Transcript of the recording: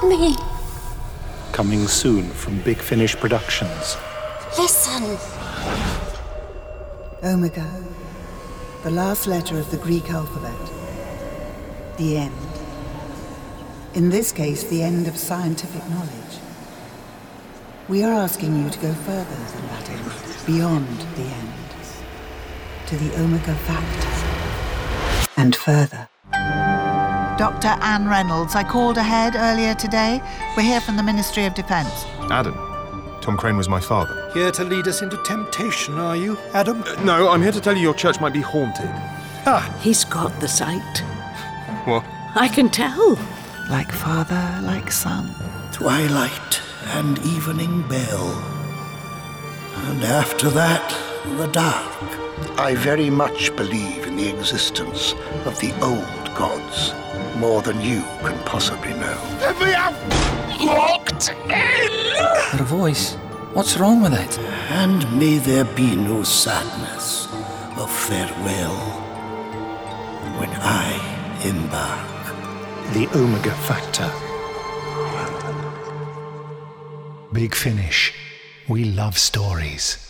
me. Coming soon from Big Finish Productions. Listen. Omega, the last letter of the Greek alphabet. The end. In this case, the end of scientific knowledge. We are asking you to go further than that end, beyond the end, to the Omega Factor, and further. Dr. Anne Reynolds, I called ahead earlier today. We're here from the Ministry of Defence. Adam. Tom Crane was my father. Here to lead us into temptation, are you, Adam? No, I'm here to tell you your church might be haunted. He's got the sight. What? I can tell. Like father, like son. Twilight and evening bell. And after that, the dark. I very much believe in the existence of the old gods, more than you can possibly know. Let me out! Locked in! Her voice. What's wrong with it? And may there be no sadness of farewell when I embark. The Omega Factor. Big Finish. We love stories.